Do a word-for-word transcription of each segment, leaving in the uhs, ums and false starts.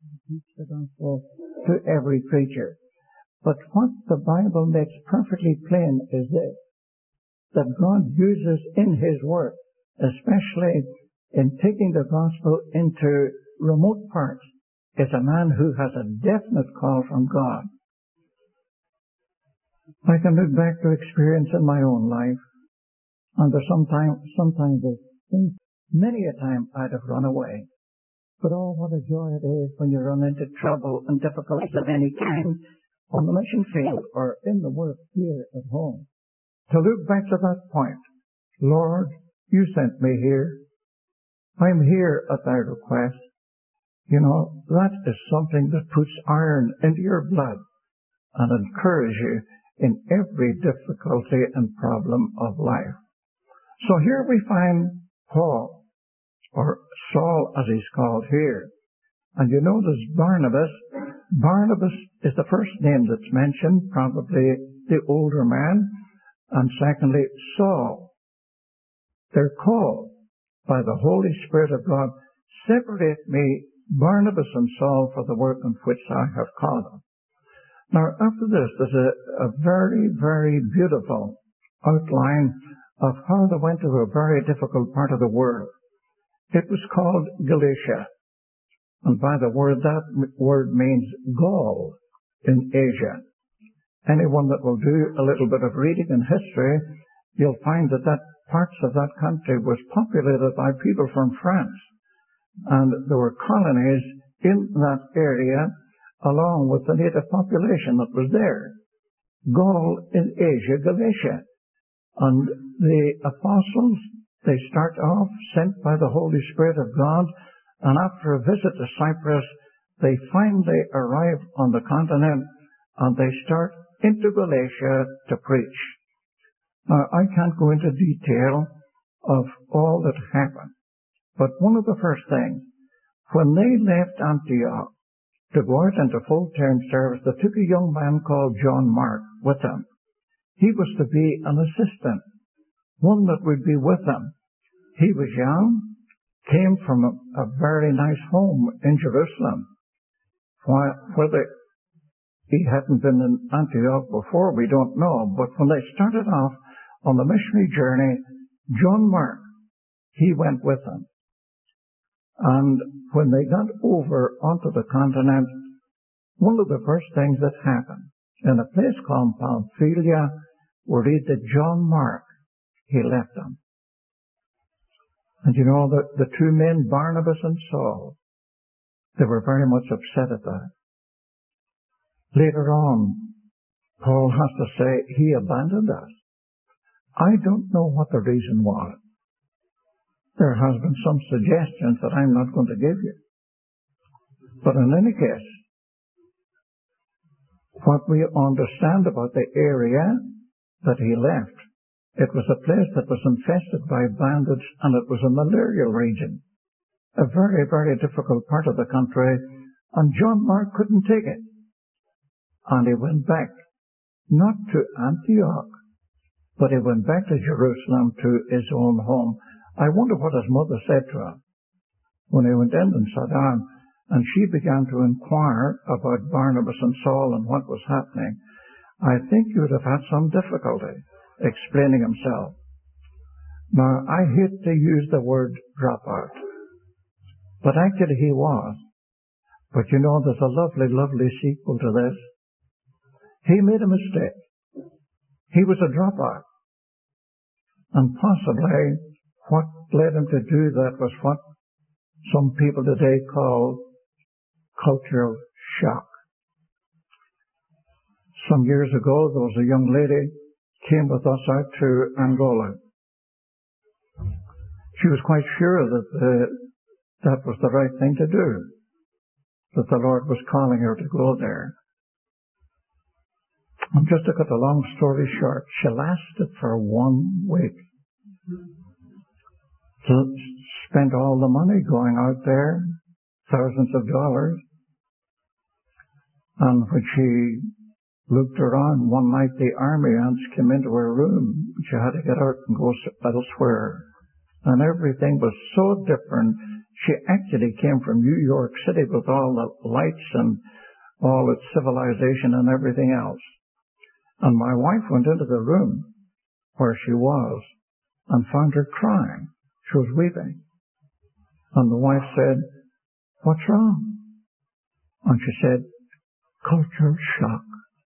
Teach the gospel to every creature. But what the Bible makes perfectly plain is this, that God uses in His work, especially in taking the gospel into remote parts, is a man who has a definite call from God. I can look back to experience in my own life, and there's sometimes, sometimes there's many a time I'd have run away. But oh, what a joy it is when you run into trouble and difficulties of any kind on the mission field or in the work here at home. To look back to that point, Lord, you sent me here. I'm here at thy request. You know, that is something that puts iron into your blood and encourages you in every difficulty and problem of life. So here we find Paul, or Saul as he's called here. And you notice Barnabas. Barnabas is the first name that's mentioned, probably the older man. And secondly, Saul. They're called by the Holy Spirit of God, separate me, Barnabas and Saul, for the work in which I have called them. Now, after this, there's a, a very, very beautiful outline of how they went to a very difficult part of the world. It was called Galatia. And by the word, that word means Gaul in Asia. Anyone that will do a little bit of reading in history, you'll find that, that parts of that country was populated by people from France. And there were colonies in that area along with the native population that was there. Gaul in Asia, Galatia. And the apostles, they start off sent by the Holy Spirit of God, and after a visit to Cyprus, they finally arrive on the continent and they start into Galatia to preach. Now, I can't go into detail of all that happened, but one of the first things, when they left Antioch to go out into full-term service, they took a young man called John Mark with them. He was to be an assistant, one that would be with them. He was young, came from a, a very nice home in Jerusalem. Whether he hadn't been in Antioch before, we don't know. But when they started off on the missionary journey, John Mark, he went with them. And when they got over onto the continent, one of the first things that happened, in a place called Pamphylia, we read that John Mark, he left them. And you know, the, the two men, Barnabas and Saul, they were very much upset at that. Later on, Paul has to say he abandoned us. I don't know what the reason was. There has been some suggestions that I'm not going to give you. But in any case, what we understand about the area that he left, it was a place that was infested by bandits, and it was a malarial region. A very, very difficult part of the country, and John Mark couldn't take it. And he went back, not to Antioch, but he went back to Jerusalem, to his own home. I wonder what his mother said to him when he went in and sat down, and she began to inquire about Barnabas and Saul and what was happening. I think he would have had some difficulty explaining himself. Now, I hate to use the word dropout, but actually he was. But you know, there's a lovely, lovely sequel to this. He made a mistake. He was a dropout. And possibly what led him to do that was what some people today call cultural shock. Some years ago, there was a young lady came with us out to Angola. She was quite sure that uh, that was the right thing to do, that the Lord was calling her to go there. And just to cut a long story short, she lasted for one week. So spent all the money going out there, thousands of dollars. And when she looked around, one night the army ants came into her room. She had to get out and go elsewhere. And everything was so different. She actually came from New York City with all the lights and all its civilization and everything else. And my wife went into the room where she was and found her crying. She was weeping. And the wife said, "What's wrong?" And she said, "Cultural shock."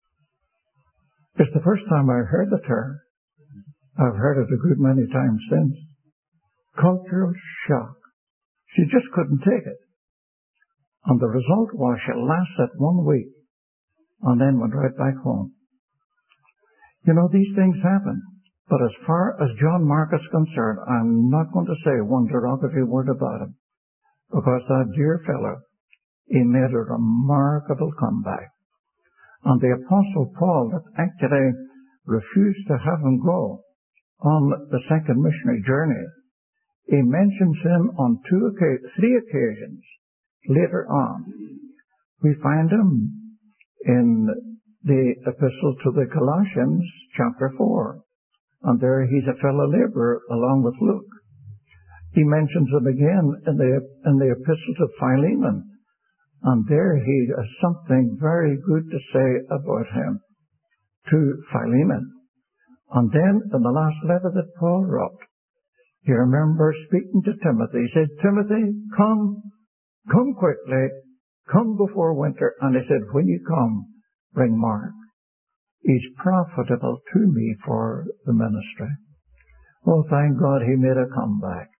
It's the first time I heard the term. I've heard it a good many times since. Cultural shock. She just couldn't take it. And the result was she lasted one week and then went right back home. You know, these things happen. But as far as John Mark is concerned, I'm not going to say one derogatory word about him, because that dear fellow, he made a remarkable comeback. And the Apostle Paul that actually refused to have him go on the second missionary journey, he mentions him on two, three occasions later on. We find him in the Epistle to the Colossians, chapter four. And there he's a fellow laborer along with Luke. He mentions him again in the, in the Epistle to Philemon. And there he has something very good to say about him to Philemon. And then in the last letter that Paul wrote, he remembers speaking to Timothy. He said, "Timothy, come, come quickly, come before winter." And he said, "When you come, bring Mark. He's profitable to me for the ministry." Oh, thank God he made a comeback.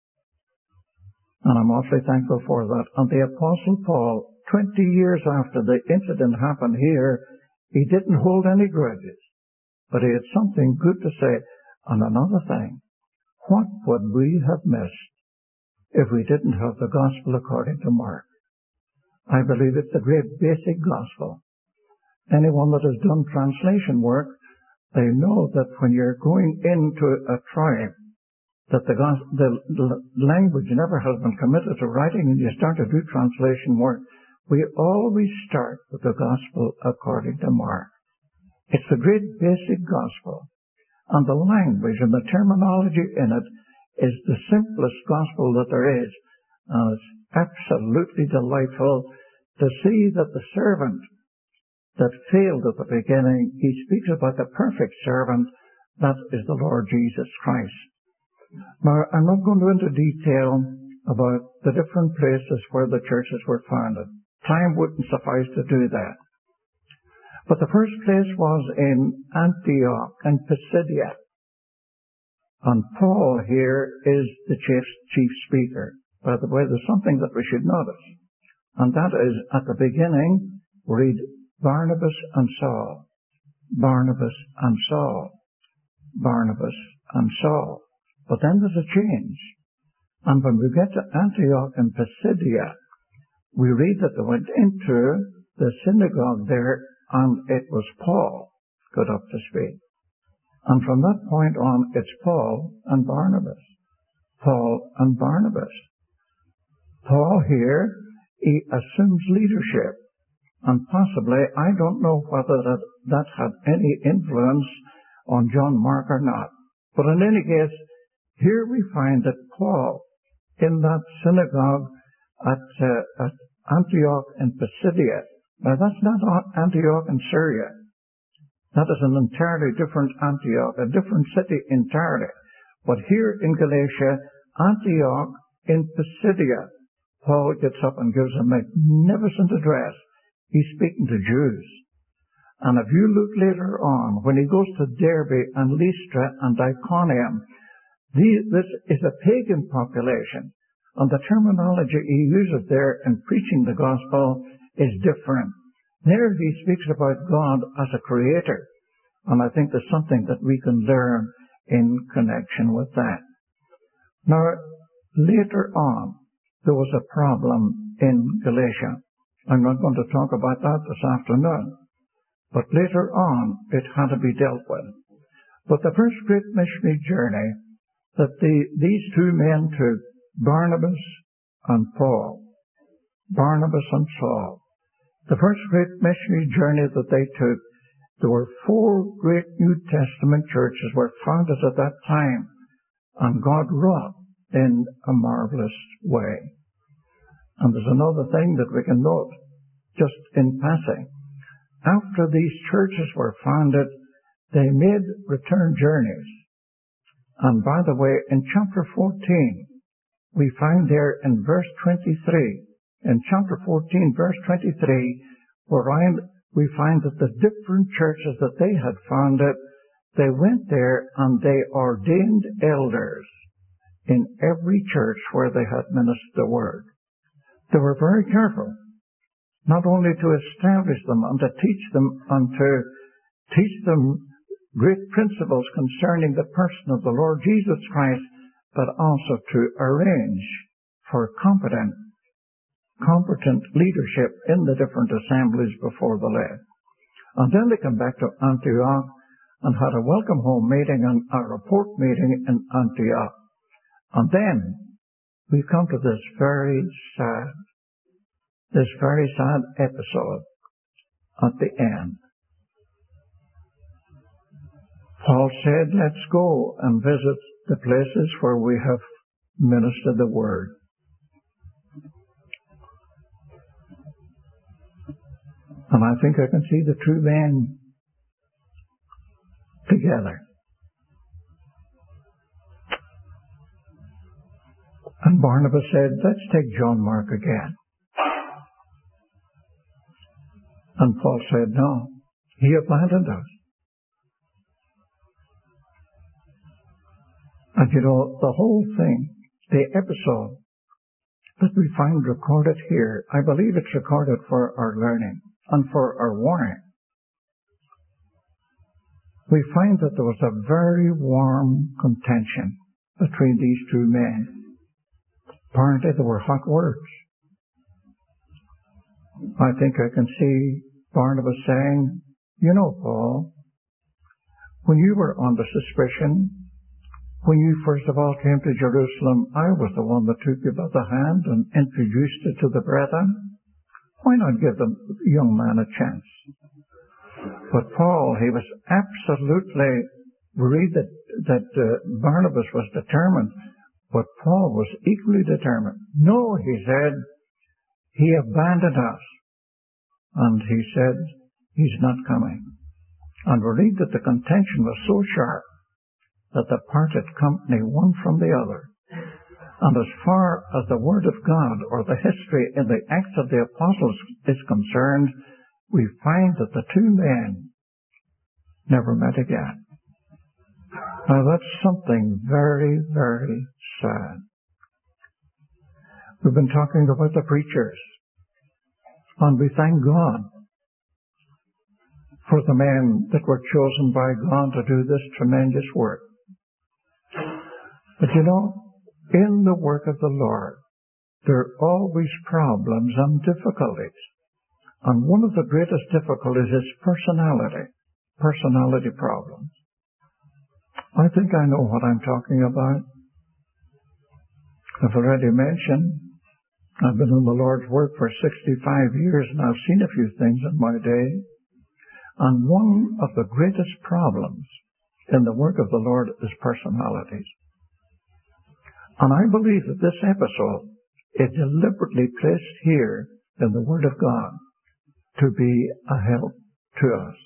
And I'm awfully thankful for that. And the Apostle Paul, twenty years after the incident happened here, he didn't hold any grudges. But he had something good to say. And another thing, what would we have missed if we didn't have the gospel according to Mark? I believe it's the great basic gospel. Anyone that has done translation work, they know that when you're going into a tribe, that the, the, the language never has been committed to writing, and you start to do translation work, we always start with the gospel according to Mark. It's the great basic gospel. And the language and the terminology in it is the simplest gospel that there is. And it's absolutely delightful to see that the servant that failed at the beginning, he speaks about the perfect servant, that is the Lord Jesus Christ. Now, I'm not going to go into detail about the different places where the churches were founded. Time wouldn't suffice to do that. But the first place was in Antioch and Pisidia. And Paul here is the chief, chief speaker. By the way, there's something that we should notice. And that is, at the beginning, read Barnabas and Saul. Barnabas and Saul. Barnabas and Saul. But then there's a change. And when we get to Antioch and Pisidia, we read that they went into the synagogue there, and it was Paul got up to speak. And from that point on, it's Paul and Barnabas. Paul and Barnabas. Paul here, he assumes leadership. And possibly, I don't know whether that, that had any influence on John Mark or not. But in any case, here we find that Paul, in that synagogue at, uh, at Antioch in Pisidia, now that's not Antioch in Syria. That is an entirely different Antioch, a different city entirely. But here in Galatia, Antioch in Pisidia, Paul gets up and gives a magnificent address. He's speaking to Jews. And if you look later on, when he goes to Derbe and Lystra and Iconium, these, this is a pagan population. And the terminology he uses there in preaching the gospel is different. There he speaks about God as a creator. And I think there's something that we can learn in connection with that. Now, later on, there was a problem in Galatia. I'm not going to talk about that this afternoon. But later on, it had to be dealt with. But the first great missionary journey that the, these two men took, Barnabas and Paul, Barnabas and Saul, the first great missionary journey that they took, there were four great New Testament churches were founded at that time, and God wrought in a marvelous way. And there's another thing that we can note, just in passing. After these churches were founded, they made return journeys. And by the way, in chapter fourteen, we find there in verse twenty-three, in chapter fourteen, verse twenty-three, where we find that the different churches that they had founded, they went there and they ordained elders in every church where they had ministered the word. They were very careful, not only to establish them and to teach them and to teach them great principles concerning the person of the Lord Jesus Christ, but also to arrange for competent, competent leadership in the different assemblies before the lay. And then they come back to Antioch and had a welcome home meeting and a report meeting in Antioch. And then we come to this very sad, this very sad episode at the end. Paul said, let's go and visit the places where we have ministered the word. And I think I can see the two men together. And Barnabas said, let's take John Mark again. And Paul said, no, he abandoned us. And you know, the whole thing, the episode that we find recorded here, I believe it's recorded for our learning and for our warning. We find that there was a very warm contention between these two men. Apparently there were hot words. I think I can see Barnabas saying, you know, Paul, when you were under suspicion, when you first of all came to Jerusalem, I was the one that took you by the hand and introduced you to the brethren. Why not give the young man a chance? But Paul, he was absolutely, we read that, that uh, Barnabas was determined, but Paul was equally determined. No, he said, he abandoned us. And he said, he's not coming. And we read that the contention was so sharp that they parted company one from the other. And as far as the Word of God or the history in the Acts of the Apostles is concerned, we find that the two men never met again. Now that's something very, very sad. We've been talking about the preachers, and we thank God for the men that were chosen by God to do this tremendous work. But you know, in the work of the Lord, there are always problems and difficulties. And one of the greatest difficulties is personality, personality problems. I think I know what I'm talking about. I've already mentioned, I've been in the Lord's work for sixty-five years and I've seen a few things in my day. And one of the greatest problems in the work of the Lord is personalities. And I believe that this episode is deliberately placed here in the Word of God to be a help to us.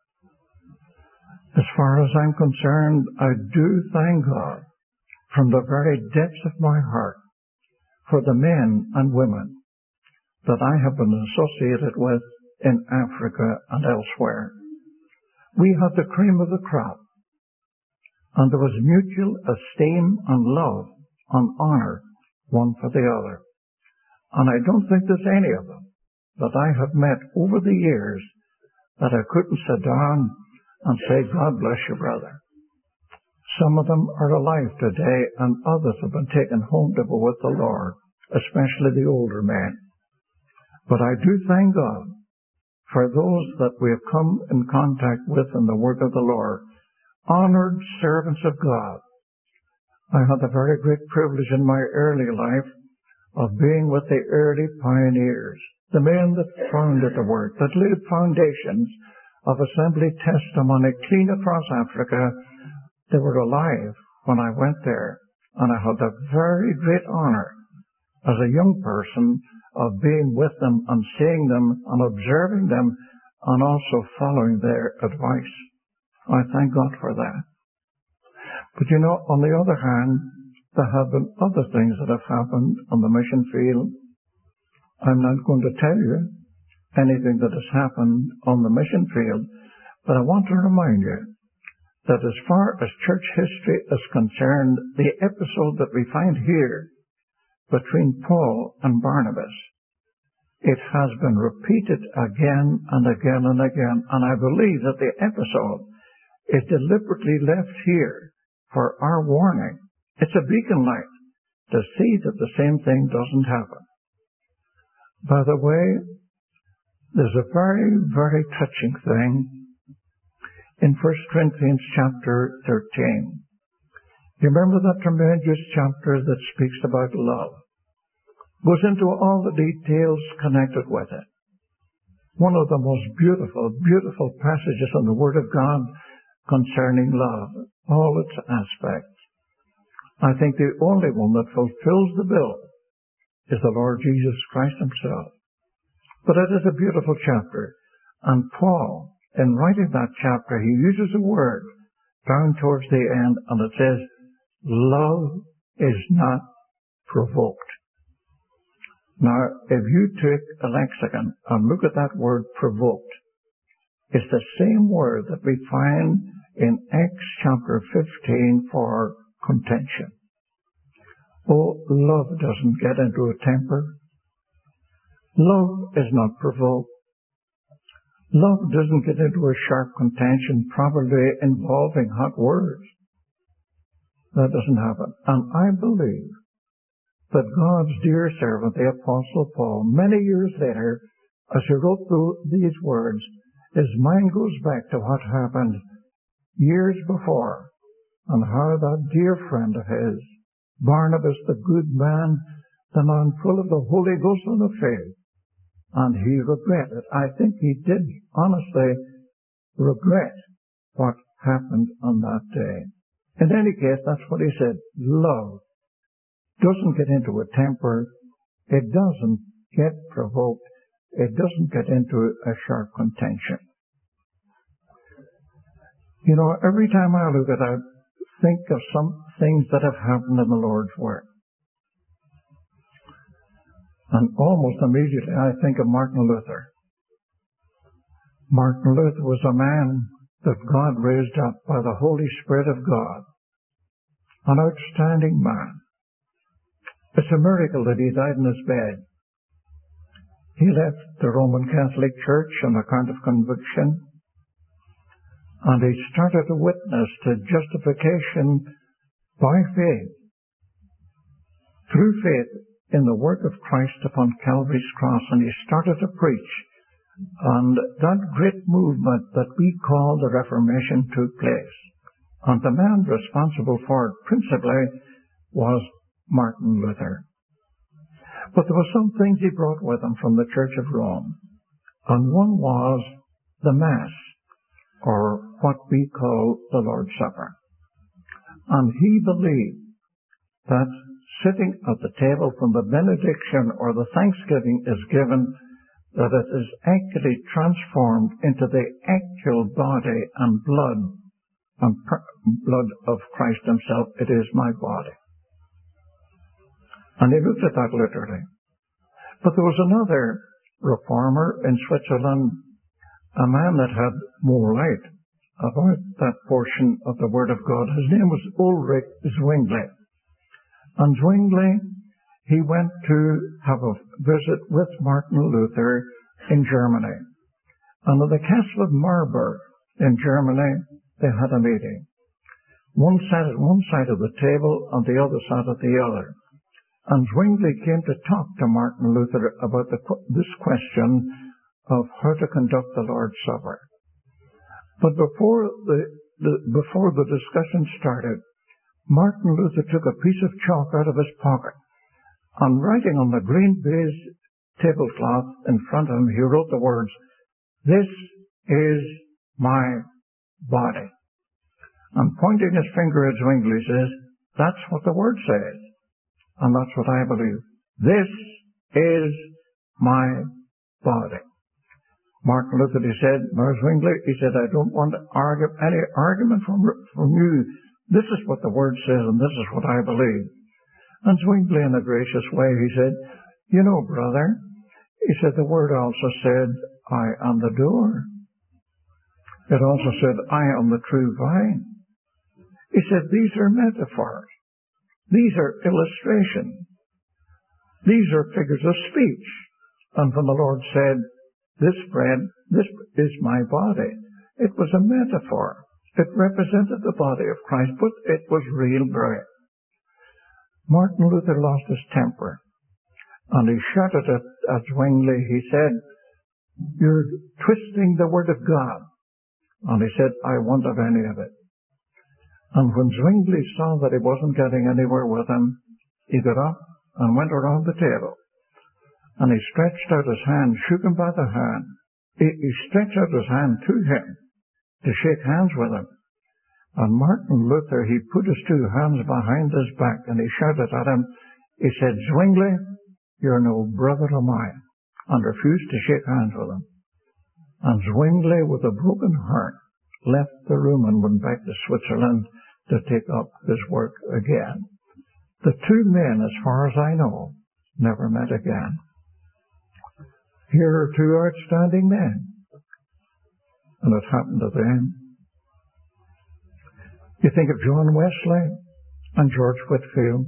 As far as I'm concerned, I do thank God from the very depths of my heart for the men and women that I have been associated with in Africa and elsewhere. We had the cream of the crop, and there was mutual esteem and love and honor one for the other. And I don't think there's any of them that I have met over the years that I couldn't sit down and say, God bless you, brother. Some of them are alive today, and others have been taken home to go with the Lord, especially the older men. But I do thank God for those that we have come in contact with in the work of the Lord, honored servants of God. I had the very great privilege in my early life of being with the early pioneers, the men that founded the work, that laid foundations of assembly testimony clean across Africa. They were alive when I went there, and I had the very great honor as a young person of being with them and seeing them and observing them and also following their advice. I thank God for that. But you know, on the other hand, there have been other things that have happened on the mission field. I'm not going to tell you anything that has happened on the mission field, but I want to remind you that as far as church history is concerned, the episode that we find here between Paul and Barnabas, it has been repeated again and again and again, and I believe that the episode is deliberately left here for our warning. It's a beacon light to see that the same thing doesn't happen. By the way, there's a very, very touching thing in First Corinthians chapter thirteen. You remember that tremendous chapter that speaks about love? Goes into all the details connected with it. One of the most beautiful, beautiful passages in the Word of God concerning love, all its aspects. I think the only one that fulfills the bill is the Lord Jesus Christ himself. But it is a beautiful chapter. And Paul, in writing that chapter, he uses a word down towards the end, and it says, love is not provoked. Now, if you take a lexicon and look at that word provoked, it's the same word that we find in Acts chapter fifteen for contention. Oh, love doesn't get into a temper. Love is not provoked. Love doesn't get into a sharp contention, probably involving hot words. That doesn't happen. And I believe that God's dear servant, the Apostle Paul, many years later, as he wrote these words, his mind goes back to what happened years before, and how that dear friend of his, Barnabas, the good man, the man full of the Holy Ghost and of faith, and he regretted. I think he did honestly regret what happened on that day. In any case, that's what he said. Love doesn't get into a temper. It doesn't get provoked. It doesn't get into a sharp contention. You know, every time I look at it, I think of some things that have happened in the Lord's work. And almost immediately I think of Martin Luther. Martin Luther was a man that God raised up by the Holy Spirit of God. An outstanding man. It's a miracle that he died in his bed. He left the Roman Catholic Church on account of conviction, and he started to witness to justification by faith, through faith in the work of Christ upon Calvary's cross, and he started to preach. And that great movement that we call the Reformation took place. And the man responsible for it principally was Martin Luther. But there were some things he brought with him from the Church of Rome. And one was the Mass, or what we call the Lord's Supper. And he believed that sitting at the table when the benediction or the thanksgiving is given, that it is actually transformed into the actual body and blood and blood of Christ himself. It is my body. And he looked at that literally. But there was another reformer in Switzerland, a man that had more light about that portion of the Word of God. His name was Ulrich Zwingli. And Zwingli, he went to have a visit with Martin Luther in Germany. And at the Castle of Marburg in Germany, they had a meeting. One sat at one side of the table and the other sat at the other. And Zwingli came to talk to Martin Luther about the, this question of how to conduct the Lord's Supper. But before the, the, before the discussion started, Martin Luther took a piece of chalk out of his pocket, and writing on the green baize tablecloth in front of him, he wrote the words, "This is my body." And pointing his finger at Zwingli, says, "That's what the Word says. And that's what I believe. This is my body. Martin Luther, he said, now Zwingli, he said, I don't want to argue any argument from, from you. This is what the Word says, and this is what I believe. And Zwingli, in a gracious way, he said, you know, brother, he said, the Word also said, I am the door. It also said, I am the true vine. He said, these are metaphors. These are illustrations. These are figures of speech. And when the Lord said, this bread, this is my body, it was a metaphor. It represented the body of Christ, but it was real bread. Martin Luther lost his temper, and he shouted at, at Zwingli. He said, you're twisting the Word of God. And he said, I won't have any of it. And when Zwingli saw that he wasn't getting anywhere with him, he got up and went around the table. And he stretched out his hand, shook him by the hand. He, he stretched out his hand to him to shake hands with him. And Martin Luther, he put his two hands behind his back and he shouted at him. He said, Zwingli, you're no brother of mine, and refused to shake hands with him. And Zwingli, with a broken heart, left the room and went back to Switzerland to take up his work again. The two men, as far as I know, never met again. Here are two outstanding men, and it happened to them. You think of John Wesley and George Whitefield.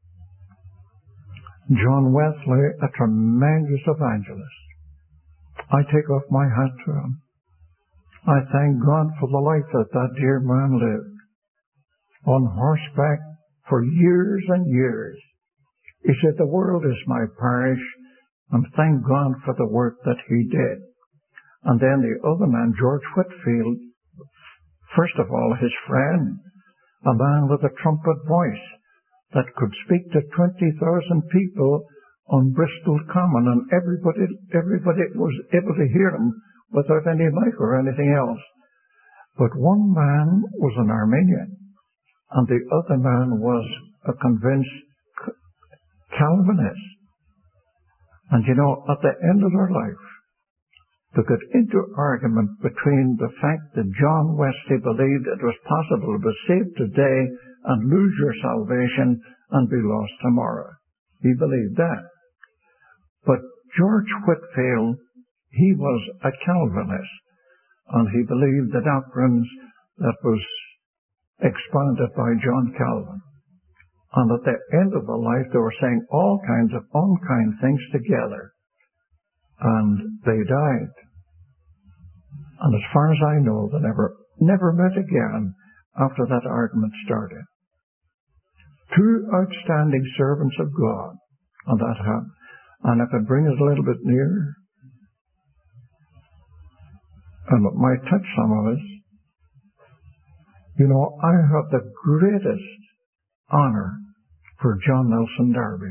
John Wesley, a tremendous evangelist. I take off my hat to him. I thank God for the life that that dear man lived. On horseback for years and years. He said, the world is my parish, and thank God for the work that he did. And then the other man, George Whitefield, first of all, his friend, a man with a trumpet voice that could speak to twenty thousand people on Bristol Common, and everybody, everybody was able to hear him without any mic or anything else. But one man was an Arminian, and the other man was a convinced Calvinist. And you know, at the end of their life, they got into argument between the fact that John Wesley believed it was possible to be saved today and lose your salvation and be lost tomorrow. He believed that. But George Whitefield, he was a Calvinist, and he believed the doctrines that was expounded by John Calvin. And at the end of their life, they were saying all kinds of unkind things together. And they died. And as far as I know, they never, never met again after that argument started. Two outstanding servants of God. And that happened. And if it brings us a little bit nearer, and it might touch some of us, you know, I have the greatest honor for John Nelson Darby.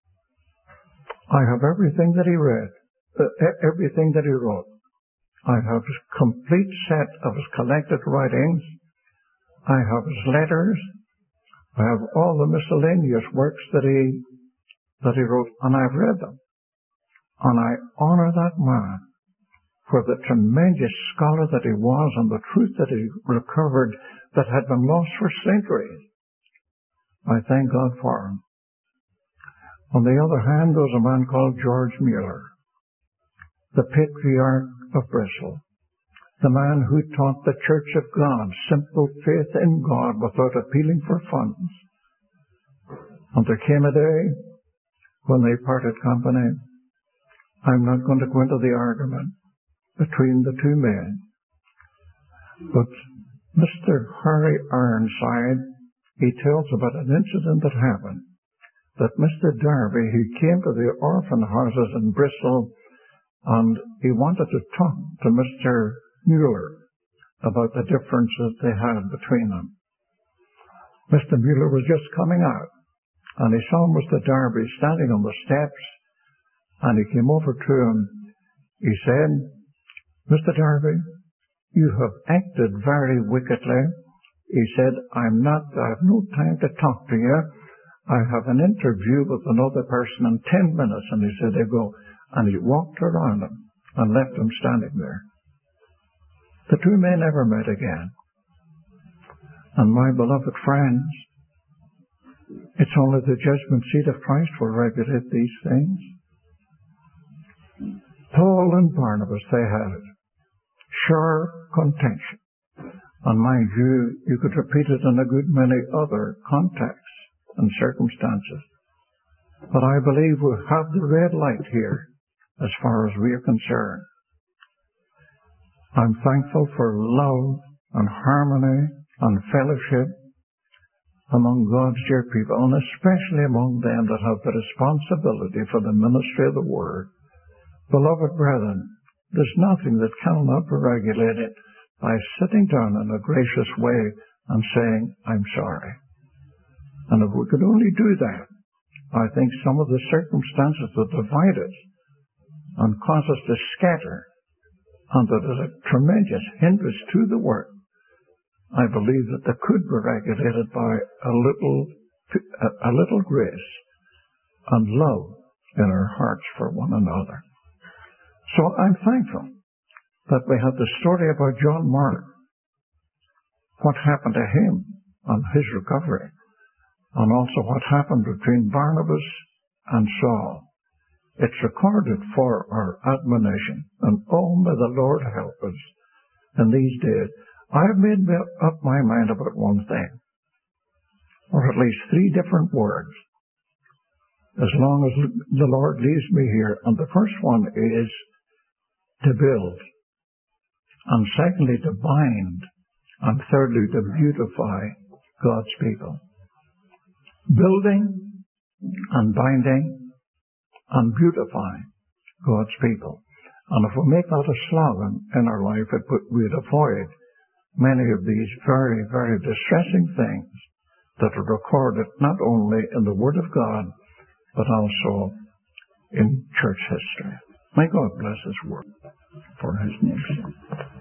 I have everything that he read, uh, everything that he wrote. I have his complete set of his collected writings. I have his letters. I have all the miscellaneous works that he that he wrote, and I've read them. And I honor that man for the tremendous scholar that he was and the truth that he recovered that had been lost for centuries. I thank God for him. On the other hand, there was a man called George Mueller, the patriarch of Bristol, the man who taught the Church of God simple faith in God without appealing for funds. And there came a day when they parted company. I'm not going to go into the argument between the two men, but Mister Harry Ironside, he tells about an incident that happened, that Mister Darby, he came to the orphan houses in Bristol, and he wanted to talk to Mister Mueller about the differences they had between them. Mister Mueller was just coming out, and he saw Mister Darby standing on the steps, and he came over to him. He said, Mister Darby, you have acted very wickedly. He said, I'm not, I have no time to talk to you. I have an interview with another person in ten minutes. And he said, they go, and he walked around them and left them standing there. The two men never met again. And my beloved friends, it's only the judgment seat of Christ will regulate these things. Paul and Barnabas, they had it. Sure contention. And mind you, you could repeat it in a good many other contexts and circumstances. But I believe we have the red light here as far as we are concerned. I'm thankful for love and harmony and fellowship among God's dear people, and especially among them that have the responsibility for the ministry of the Word. Beloved brethren, there's nothing that cannot be regulated by sitting down in a gracious way and saying, I'm sorry. And if we could only do that, I think some of the circumstances that divide us and cause us to scatter, and that is a tremendous hindrance to the work, I believe that they could be regulated by a little, a little grace and love in our hearts for one another. So I'm thankful that we had the story about John Mark, what happened to him and his recovery, and also what happened between Barnabas and Saul. It's recorded for our admonition, and oh, may the Lord help us in these days. I've made up my mind about one thing, or at least three different words, as long as the Lord leads me here. And the first one is to build, and secondly to bind, and thirdly to beautify God's people. Building and binding and beautifying God's people. And if we make that a slogan in our life, it would, we'd avoid many of these very, very distressing things that are recorded not only in the Word of God, but also in church history. May God bless His Word for His name's sake.